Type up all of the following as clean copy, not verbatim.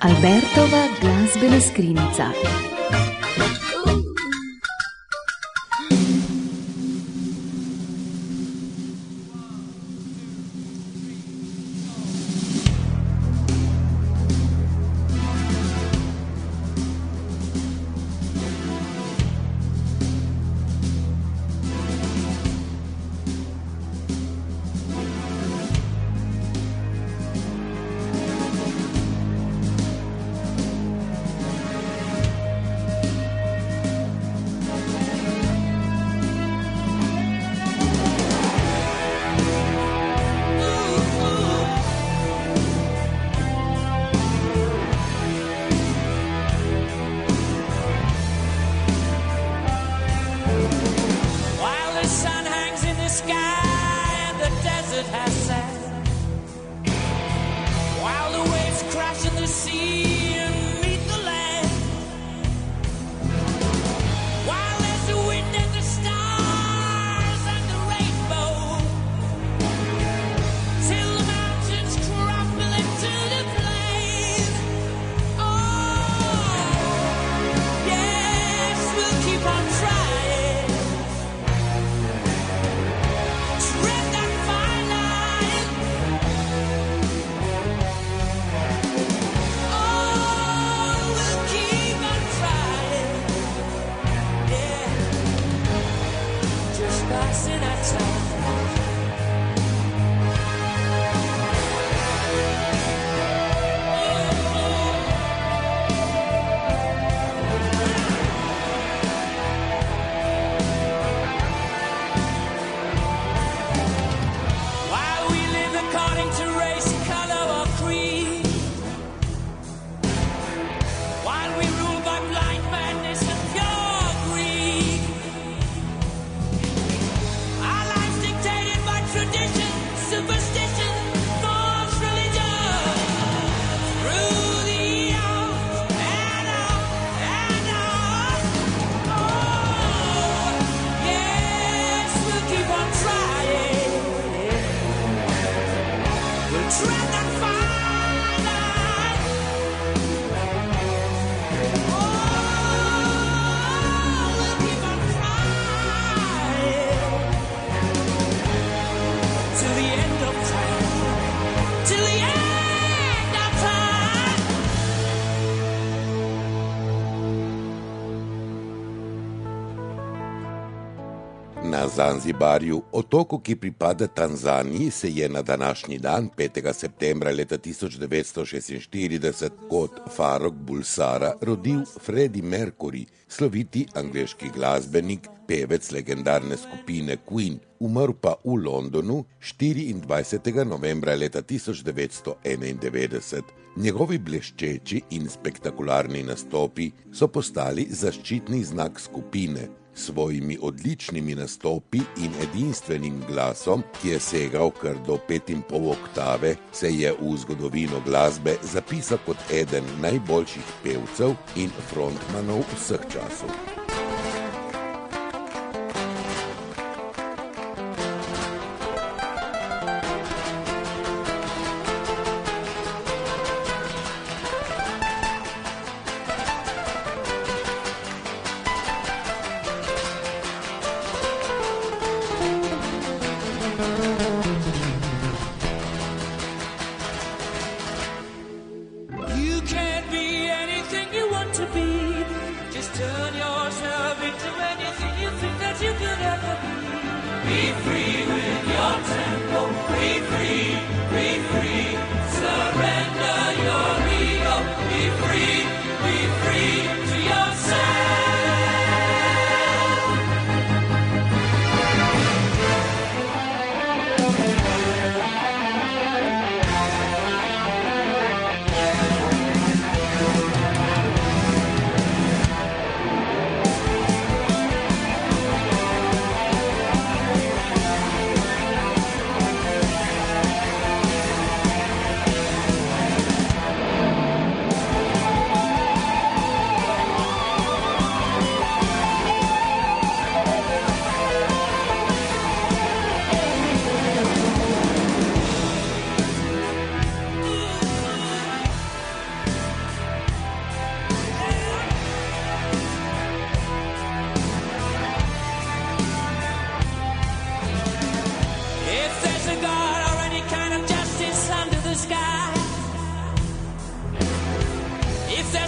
Albertova glasbena skrinjica. Na Zanzibarju, otoku, ki pripada Tanzaniji, se je na današnji dan, 5. septembra leta 1946, kot Farrokh Bulsara rodil Freddie Mercury, sloviti angleški glasbenik, pevec legendarne skupine Queen, umrl pa v Londonu 24. novembra leta 1991. Njegovi bleščeči in spektakularni nastopi so postali zaščitni znak skupine. Svojimi odličnimi nastopi in edinstvenim glasom, ki je segal kar do 5,5 oktave, se je v zgodovino glasbe zapisal kot eden najboljših pevcev in frontmanov vseh časov.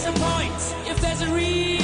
a point, if there's a reason.